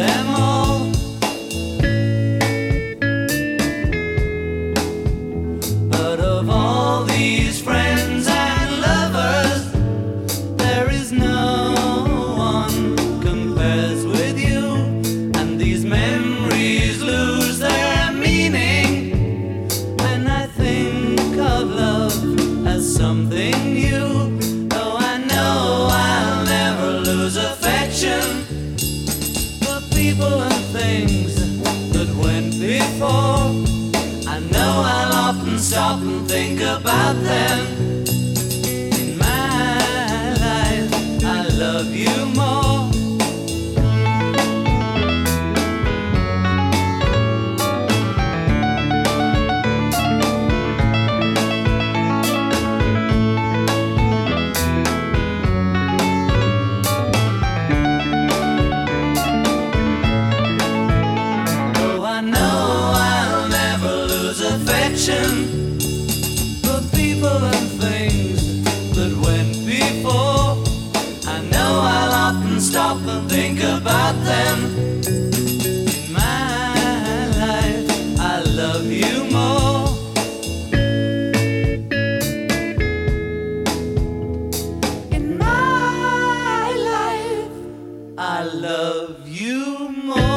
them all. But of all these friends and lovers, there is no one compares with you. And these memories lose their meaning when I think of love as something new. Though I know I'll never lose affection for people and things that went before. I know I'll often stop and think about them. In my life, I love you more. Though I know I'll never lose affection for people and things that went before. I know I'll often stop and think about them. In my life, I love you more. In my life, I love you more.